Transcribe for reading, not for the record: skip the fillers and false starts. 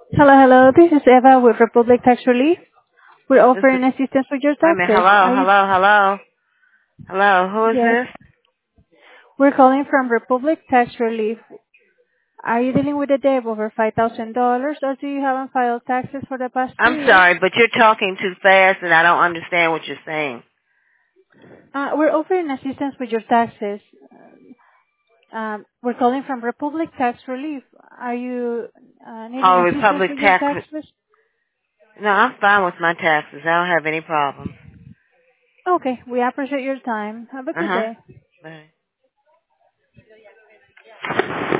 Hello, hello. This is Eva with Republic Tax Relief. We're This is, offering assistance with your wait a minute. taxes. Hello, hello, hello. Hello, who is Yes. this? We're calling from Republic Tax Relief. Are you dealing with a debt of over $5,000 or do you haven't filed taxes for the past 2 I'm years? sorry, but you're talking too fast and I don't understand what you're saying. We're offering assistance with your taxes. We're calling from Republic Tax Relief. Are you needing Oh, assistance Republic with your tax. taxes? No, I'm fine with my taxes. I don't have any problems. Okay. We appreciate your time. Have a good Uh-huh. day. Bye.